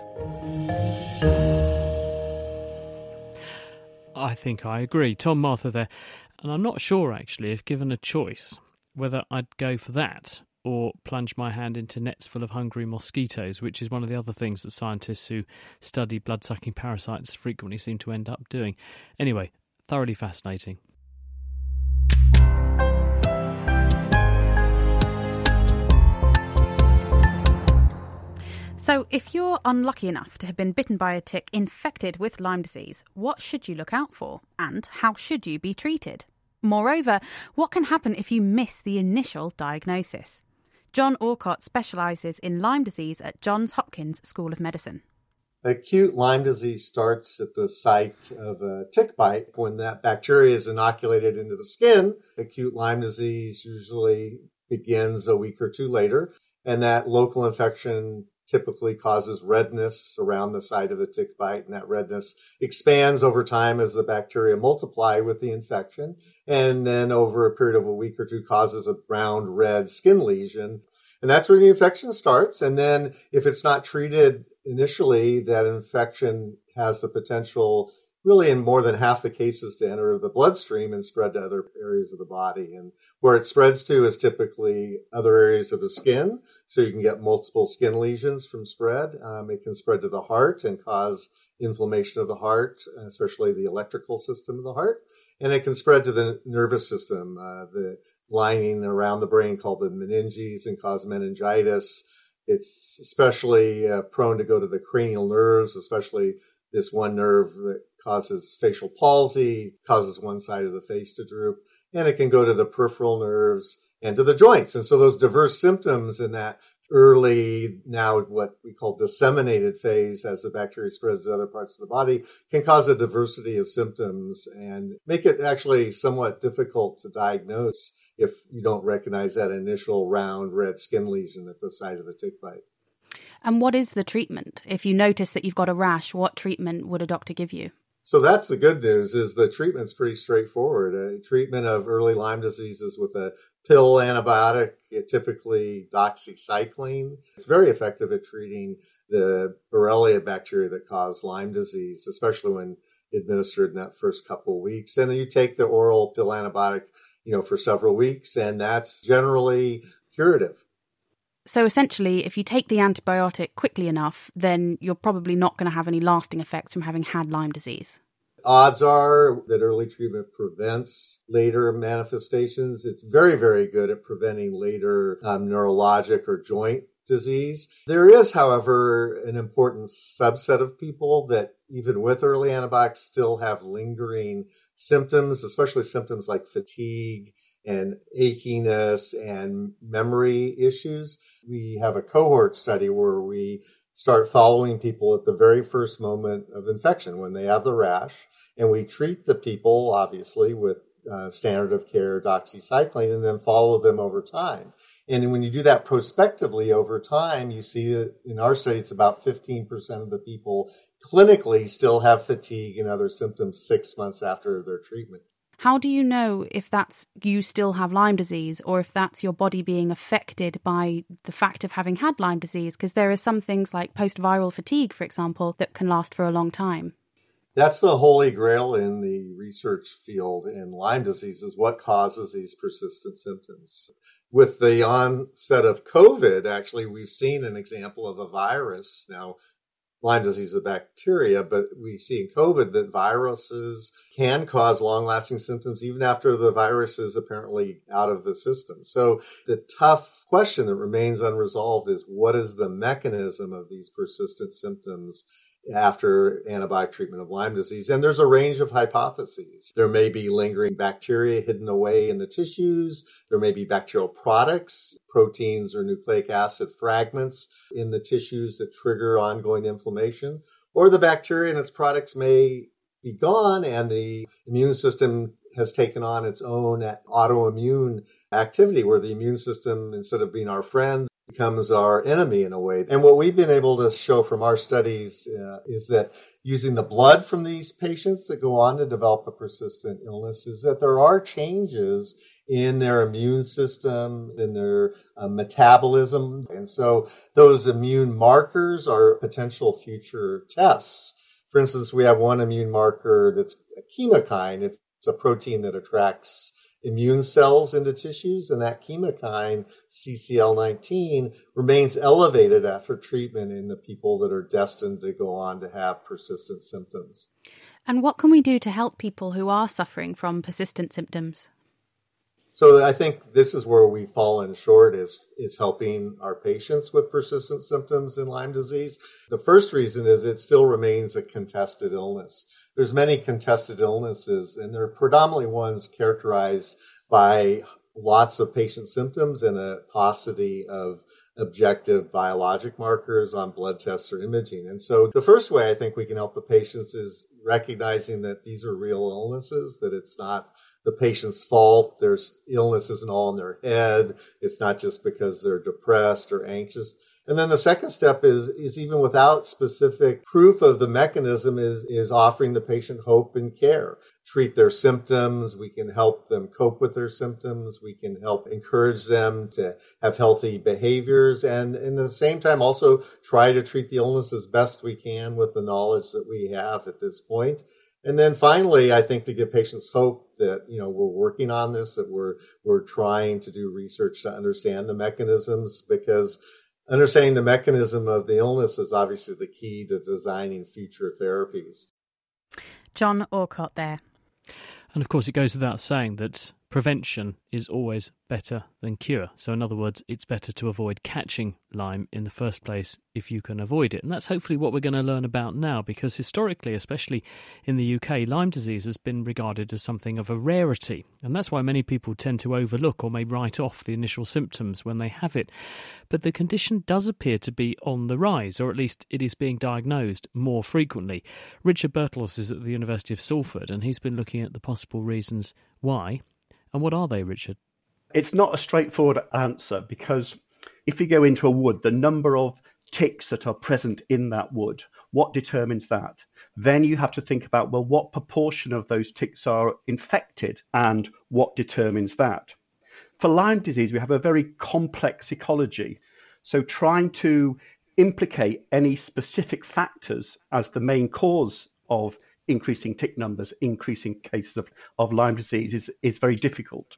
I think I agree. Tom Martha there. And I'm not sure, actually, if given a choice, whether I'd go for that or plunge my hand into nets full of hungry mosquitoes, which is one of the other things that scientists who study blood-sucking parasites frequently seem to end up doing. Anyway, thoroughly fascinating. So, if you're unlucky enough to have been bitten by a tick infected with Lyme disease, what should you look out for? And how should you be treated? Moreover, what can happen if you miss the initial diagnosis? John Orcott specialises in Lyme disease at Johns Hopkins School of Medicine. Acute Lyme disease starts at the site of a tick bite. When that bacteria is inoculated into the skin, acute Lyme disease usually begins a week or two later, and that local infection typically causes redness around the site of the tick bite, and that redness expands over time as the bacteria multiply with the infection, and then over a period of a week or two causes a round red skin lesion. And that's where the infection starts. And then if it's not treated initially, that infection has the potential, really in more than half the cases, to enter the bloodstream and spread to other areas of the body. And where it spreads to is typically other areas of the skin. So you can get multiple skin lesions from spread. It can spread to the heart and cause inflammation of the heart, especially the electrical system of the heart. And it can spread to the nervous system, the lining around the brain called the meninges, and cause meningitis. It's especially prone to go to the cranial nerves, especially this one nerve that causes facial palsy, causes one side of the face to droop, and it can go to the peripheral nerves and to the joints. And so those diverse symptoms in that early, now what we call disseminated phase, as the bacteria spreads to other parts of the body, can cause a diversity of symptoms and make it actually somewhat difficult to diagnose if you don't recognize that initial round red skin lesion at the site of the tick bite. And what is the treatment? If you notice that you've got a rash, what treatment would a doctor give you? So that's the good news, is the treatment's pretty straightforward. A treatment of early Lyme disease is with a pill antibiotic, typically doxycycline. It's very effective at treating the Borrelia bacteria that cause Lyme disease, especially when administered in that first couple of weeks. And then you take the oral pill antibiotic, for several weeks, and that's generally curative. So essentially, if you take the antibiotic quickly enough, then you're probably not going to have any lasting effects from having had Lyme disease. Odds are that early treatment prevents later manifestations. It's very, very good at preventing later neurologic or joint disease. There is, however, an important subset of people that even with early antibiotics still have lingering symptoms, especially symptoms like fatigue and achiness and memory issues. We have a cohort study where we start following people at the very first moment of infection when they have the rash, and we treat the people, obviously, with standard of care doxycycline, and then follow them over time. And when you do that prospectively over time, you see that in our study, it's about 15% of the people clinically still have fatigue and other symptoms 6 months after their treatment. How do you know if that's you still have Lyme disease or if that's your body being affected by the fact of having had Lyme disease? Because there are some things like post-viral fatigue, for example, that can last for a long time. That's the holy grail in the research field in Lyme disease, is what causes these persistent symptoms. With the onset of COVID, actually, we've seen an example of a virus. Now, Lyme disease is a bacteria, but we see in COVID that viruses can cause long-lasting symptoms even after the virus is apparently out of the system. So the tough question that remains unresolved is, what is the mechanism of these persistent symptoms after antibiotic treatment of Lyme disease? And there's a range of hypotheses. There may be lingering bacteria hidden away in the tissues. There may be bacterial products, proteins or nucleic acid fragments in the tissues that trigger ongoing inflammation. Or the bacteria and its products may be gone and the immune system has taken on its own autoimmune activity, where the immune system, instead of being our friend, becomes our enemy in a way. And what we've been able to show from our studies is that using the blood from these patients that go on to develop a persistent illness is that there are changes in their immune system, in their metabolism. And so those immune markers are potential future tests. For instance, we have one immune marker that's a chemokine. It's a protein that attracts immune cells into tissues, and that chemokine, CCL19, remains elevated after treatment in the people that are destined to go on to have persistent symptoms. And what can we do to help people who are suffering from persistent symptoms? So I think this is where we've fallen short, is helping our patients with persistent symptoms in Lyme disease. The first reason is it still remains a contested illness. There's many contested illnesses, and they're predominantly ones characterized by lots of patient symptoms and a paucity of objective biologic markers on blood tests or imaging. And so the first way I think we can help the patients is recognizing that these are real illnesses, that it's not the patient's fault. Their illness isn't all in their head. It's not just because they're depressed or anxious. And then the second step is even without specific proof of the mechanism is offering the patient hope and care. Treat their symptoms. We can help them cope with their symptoms. We can help encourage them to have healthy behaviors. And at the same time, also try to treat the illness as best we can with the knowledge that we have at this point. And then finally, I think to give patients hope that, we're working on this, that we're trying to do research to understand the mechanisms, because understanding the mechanism of the illness is obviously the key to designing future therapies. John Orcott there. And of course, it goes without saying that prevention is always better than cure. So in other words, it's better to avoid catching Lyme in the first place if you can avoid it. And that's hopefully what we're going to learn about now, because historically, especially in the UK, Lyme disease has been regarded as something of a rarity. And that's why many people tend to overlook or may write off the initial symptoms when they have it. But the condition does appear to be on the rise, or at least it is being diagnosed more frequently. Richard Birtles is at the University of Salford, and he's been looking at the possible reasons why. And what are they, Richard? It's not a straightforward answer, because if you go into a wood, the number of ticks that are present in that wood, what determines that? Then you have to think about, well, what proportion of those ticks are infected and what determines that? For Lyme disease, we have a very complex ecology. So trying to implicate any specific factors as the main cause of increasing tick numbers, increasing cases of Lyme disease is very difficult.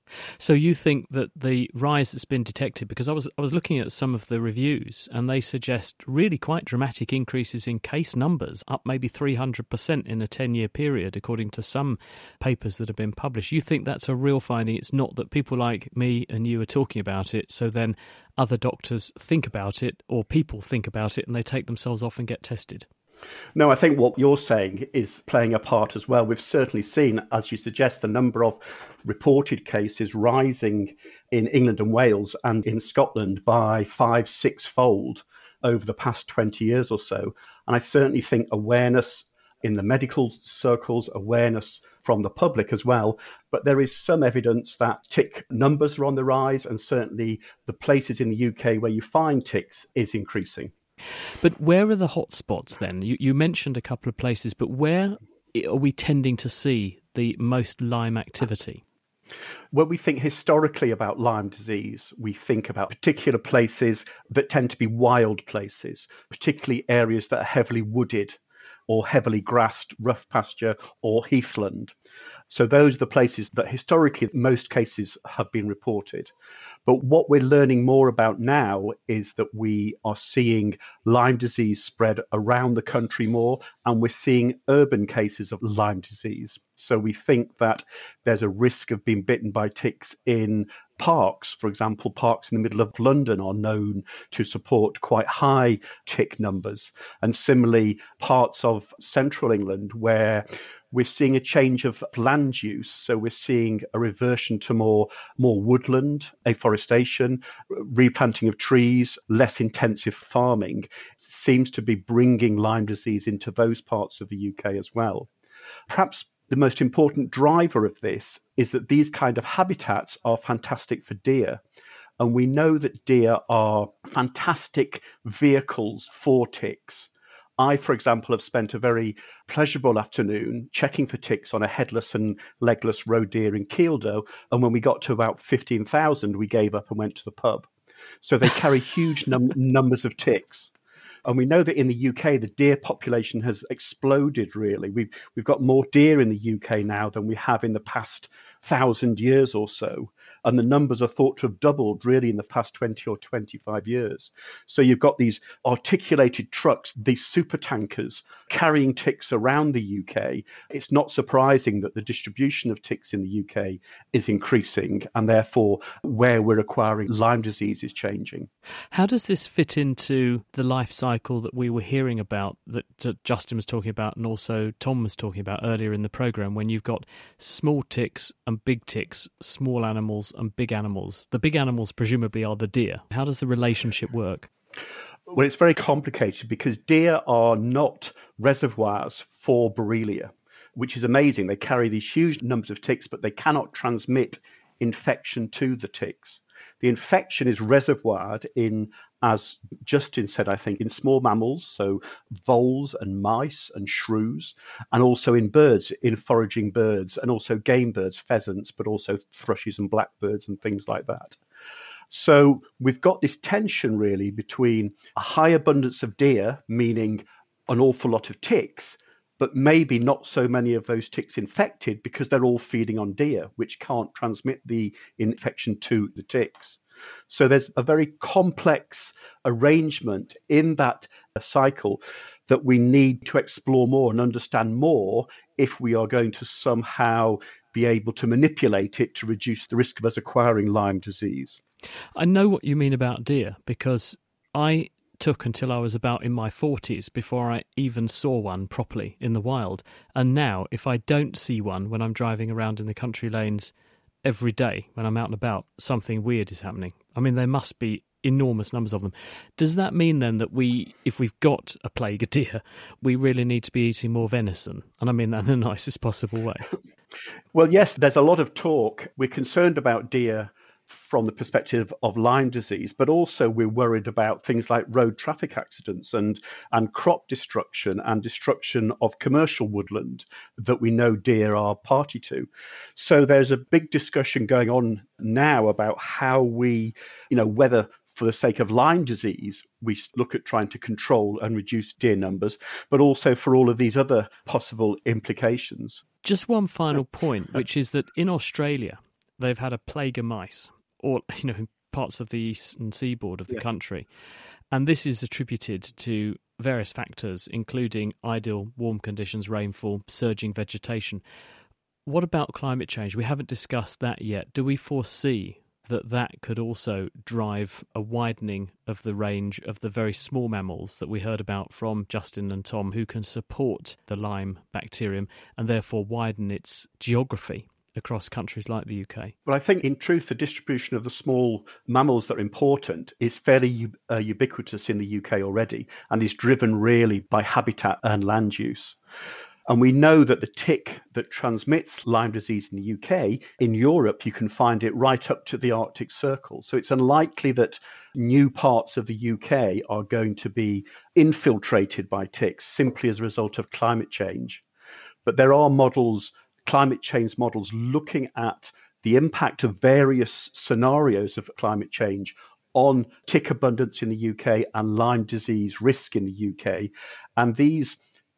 So you think that the rise that's been detected, because I was looking at some of the reviews, and they suggest really quite dramatic increases in case numbers, up maybe 300% in a 10-year period, according to some papers that have been published. You think that's a real finding? It's not that people like me and you are talking about it, so then other doctors think about it, or people think about it, and they take themselves off and get tested? No, I think what you're saying is playing a part as well. We've certainly seen, as you suggest, the number of reported cases rising in England and Wales and in Scotland by 5-6-fold over the past 20 years or so. And I certainly think awareness in the medical circles, awareness from the public as well. But there is some evidence that tick numbers are on the rise, and certainly the places in the UK where you find ticks is increasing. But where are the hot spots then? You mentioned a couple of places, but where are we tending to see the most Lyme activity? When we think historically about Lyme disease, we think about particular places that tend to be wild places, particularly areas that are heavily wooded. or heavily grassed rough pasture or heathland. So those are the places that historically most cases have been reported. But what we're learning more about now is that we are seeing Lyme disease spread around the country more, and we're seeing urban cases of Lyme disease. So we think that there's a risk of being bitten by ticks in parks. For example, parks in the middle of London are known to support quite high tick numbers. And similarly, parts of central England where we're seeing a change of land use. So we're seeing a reversion to more woodland, afforestation, replanting of trees, less intensive farming seems to be bringing Lyme disease into those parts of the UK as well. Perhaps the most important driver of this is that these kind of habitats are fantastic for deer. And we know that deer are fantastic vehicles for ticks. I, for example, have spent a very pleasurable afternoon checking for ticks on a headless and legless roe deer in Kielder. And when we got to about 15,000, we gave up and went to the pub. So they carry huge numbers of ticks. And we know that in the UK, the deer population has exploded, really. We've got more deer in the UK now than we have in the past 1,000 years or so. And the numbers are thought to have doubled really in the past 20 or 25 years. So you've got these articulated trucks, these super tankers carrying ticks around the UK. It's not surprising that the distribution of ticks in the UK is increasing, and therefore where we're acquiring Lyme disease is changing. How does this fit into the life cycle that we were hearing about, that Justin was talking about and also Tom was talking about earlier in the programme, when you've got small ticks and big ticks, small animals and big animals? The big animals presumably are the deer. How does the relationship work? Well, it's very complicated because deer are not reservoirs for Borrelia, which is amazing. They carry these huge numbers of ticks, but they cannot transmit infection to the ticks. The infection is reservoired in, as Justin said, I think, in small mammals, so voles and mice and shrews, and also in birds, in foraging birds, and also game birds, pheasants, but also thrushes and blackbirds and things like that. So we've got this tension really between a high abundance of deer, meaning an awful lot of ticks, but maybe not so many of those ticks infected because they're all feeding on deer, which can't transmit the infection to the ticks. So there's a very complex arrangement in that cycle that we need to explore more and understand more if we are going to somehow be able to manipulate it to reduce the risk of us acquiring Lyme disease. I know what you mean about deer because I took until I was about in my 40s before I even saw one properly in the wild. And now, if I don't see one when I'm driving around in the country lanes every day, when I'm out and about, something weird is happening. I mean, there must be enormous numbers of them. Does that mean then that if we've got a plague of deer, we really need to be eating more venison? And I mean that in the nicest possible way. Well, yes, there's a lot of talk. We're concerned about deer from the perspective of Lyme disease, but also we're worried about things like road traffic accidents and crop destruction and destruction of commercial woodland that we know deer are party to. So there's a big discussion going on now about how we, whether for the sake of Lyme disease, we look at trying to control and reduce deer numbers, but also for all of these other possible implications. Just one final point, which is that in Australia, they've had a plague of mice, or in parts of the eastern seaboard of the country. And this is attributed to various factors, including ideal warm conditions, rainfall, surging vegetation. What about climate change? We haven't discussed that yet. Do we foresee that could also drive a widening of the range of the very small mammals that we heard about from Justin and Tom, who can support the Lyme bacterium and therefore widen its geography across countries like the UK? Well, I think in truth, the distribution of the small mammals that are important is fairly ubiquitous in the UK already and is driven really by habitat and land use. And we know that the tick that transmits Lyme disease in the UK, in Europe, you can find it right up to the Arctic Circle. So it's unlikely that new parts of the UK are going to be infiltrated by ticks simply as a result of climate change. But there are climate change models looking at the impact of various scenarios of climate change on tick abundance in the UK and Lyme disease risk in the UK. And these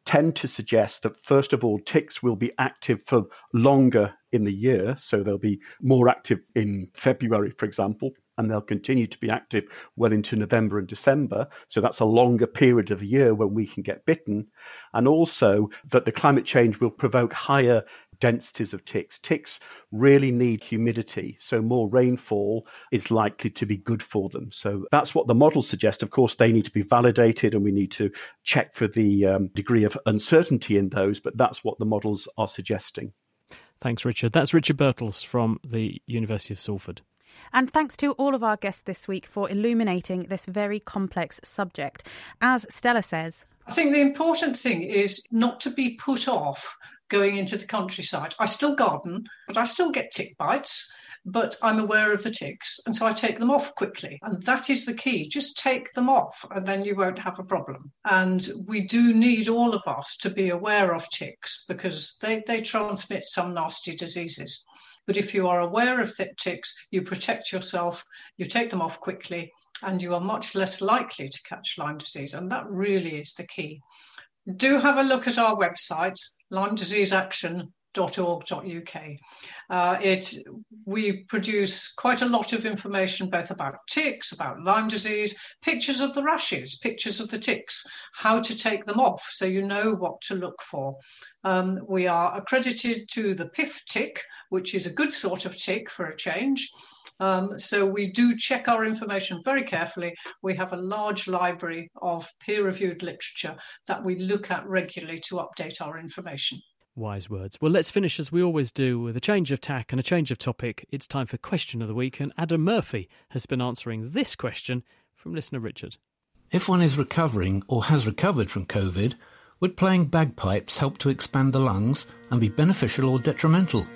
tend to suggest that, first of all, ticks will be active for longer in the year. So they'll be more active in February, for example, and they'll continue to be active well into November and December. So that's a longer period of the year when we can get bitten. And also that the climate change will provoke higher densities of ticks. Ticks really need humidity, so more rainfall is likely to be good for them. So that's what the models suggest. Of course, they need to be validated and we need to check for the degree of uncertainty in those, but that's what the models are suggesting. Thanks, Richard. That's Richard Birtles from the University of Salford. And thanks to all of our guests this week for illuminating this very complex subject. As Stella says, I think the important thing is not to be put off going into the countryside. I still garden, but I still get tick bites, but I'm aware of the ticks, and so I take them off quickly. And that is the key. Just take them off, and then you won't have a problem. And we do need all of us to be aware of ticks because they transmit some nasty diseases. But if you are aware of ticks, you protect yourself, you take them off quickly, and you are much less likely to catch Lyme disease. And that really is the key. Do have a look at our website, LymeDiseaseAction.org.uk. We produce quite a lot of information both about ticks, about Lyme disease, pictures of the rashes, pictures of the ticks, how to take them off so you know what to look for. We are accredited to the PIF tick, which is a good sort of tick for a change. So we do check our information very carefully. We have a large library of peer-reviewed literature that we look at regularly to update our information. Wise words. Well, let's finish as we always do with a change of tack and a change of topic. It's time for Question of the Week, and Adam Murphy has been answering this question from listener Richard. If one is recovering or has recovered from COVID, would playing bagpipes help to expand the lungs and be beneficial or detrimental?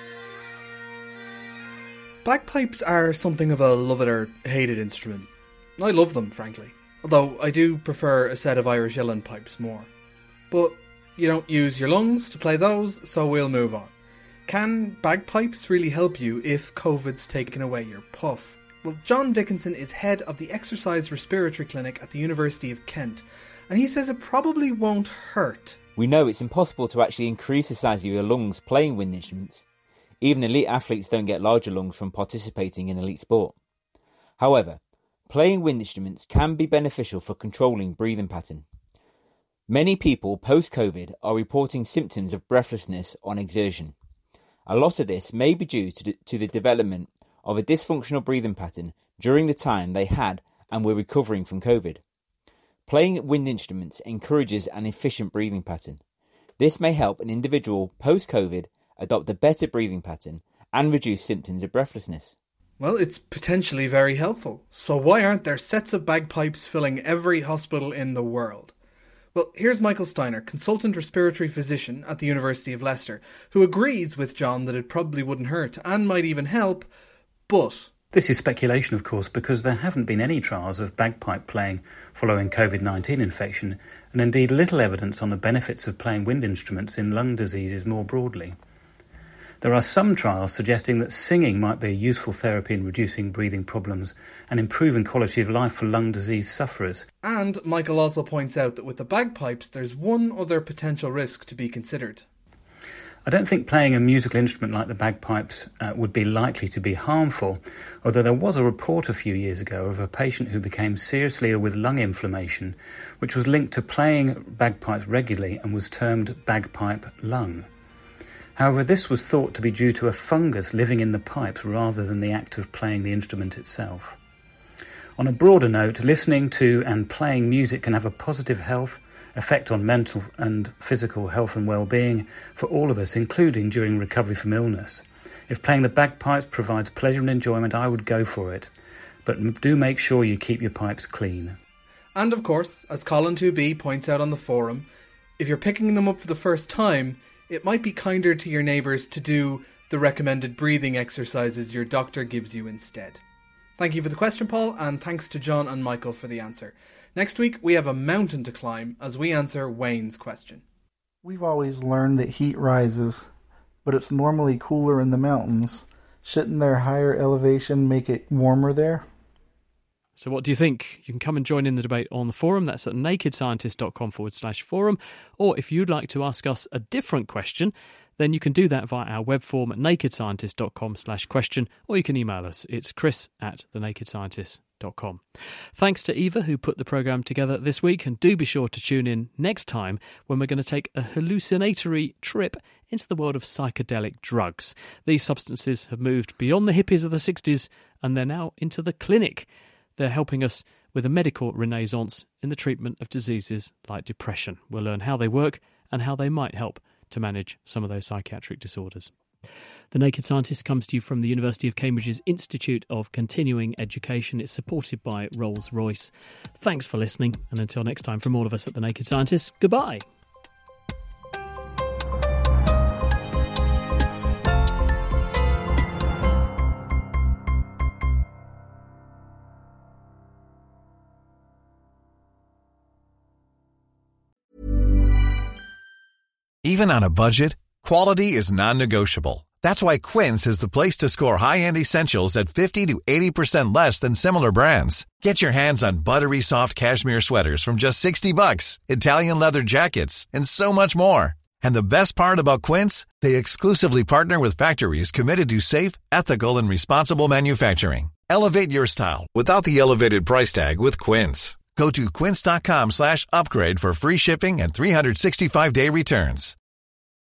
Bagpipes are something of a love it or hate it instrument. I love them, frankly, although I do prefer a set of Irish Uilleann pipes more. But you don't use your lungs to play those, so we'll move on. Can bagpipes really help you if COVID's taken away your puff? Well, John Dickinson is head of the Exercise Respiratory Clinic at the University of Kent, and he says it probably won't hurt. We know it's impossible to actually increase the size of your lungs playing wind instruments. Even elite athletes don't get larger lungs from participating in elite sport. However, playing wind instruments can be beneficial for controlling breathing pattern. Many people post-COVID are reporting symptoms of breathlessness on exertion. A lot of this may be due to the development of a dysfunctional breathing pattern during the time they had and were recovering from COVID. Playing wind instruments encourages an efficient breathing pattern. This may help an individual post-COVID adopt a better breathing pattern and reduce symptoms of breathlessness. Well, it's potentially very helpful. So why aren't there sets of bagpipes filling every hospital in the world? Well, here's Michael Steiner, consultant respiratory physician at the University of Leicester, who agrees with John that it probably wouldn't hurt and might even help, but... This is speculation, of course, because there haven't been any trials of bagpipe playing following COVID-19 infection, and indeed little evidence on the benefits of playing wind instruments in lung diseases more broadly. There are some trials suggesting that singing might be a useful therapy in reducing breathing problems and improving quality of life for lung disease sufferers. And Michael also points out that with the bagpipes, there's one other potential risk to be considered. I don't think playing a musical instrument like the bagpipes would be likely to be harmful, although there was a report a few years ago of a patient who became seriously ill with lung inflammation, which was linked to playing bagpipes regularly and was termed bagpipe lung. However, this was thought to be due to a fungus living in the pipes rather than the act of playing the instrument itself. On a broader note, listening to and playing music can have a positive effect on mental and physical health and well-being for all of us, including during recovery from illness. If playing the bagpipes provides pleasure and enjoyment, I would go for it. But do make sure you keep your pipes clean. And of course, as Colin 2B points out on the forum, if you're picking them up for the first time, it might be kinder to your neighbours to do the recommended breathing exercises your doctor gives you instead. Thank you for the question, Paul, and thanks to John and Michael for the answer. Next week, we have a mountain to climb as we answer Wayne's question. We've always learned that heat rises, but it's normally cooler in the mountains. Shouldn't their higher elevation make it warmer there? So what do you think? You can come and join in the debate on the forum. That's at nakedscientist.com/forum. Or if you'd like to ask us a different question, then you can do that via our web form at nakedscientist.com/question, or you can email us. It's chris@thenakedscientist.com. Thanks to Eva, who put the programme together this week, and do be sure to tune in next time when we're going to take a hallucinatory trip into the world of psychedelic drugs. These substances have moved beyond the hippies of the 60s, and they're now into the clinic. They're helping us with a medical renaissance in the treatment of diseases like depression. We'll learn how they work and how they might help to manage some of those psychiatric disorders. The Naked Scientist comes to you from the University of Cambridge's Institute of Continuing Education. It's supported by Rolls-Royce. Thanks for listening, and until next time, from all of us at The Naked Scientist, goodbye. Even on a budget, quality is non-negotiable. That's why Quince is the place to score high-end essentials at 50 to 80% less than similar brands. Get your hands on buttery soft cashmere sweaters from just $60, Italian leather jackets, and so much more. And the best part about Quince, they exclusively partner with factories committed to safe, ethical, and responsible manufacturing. Elevate your style without the elevated price tag with Quince. Go to quince.com/upgrade for free shipping and 365-day returns.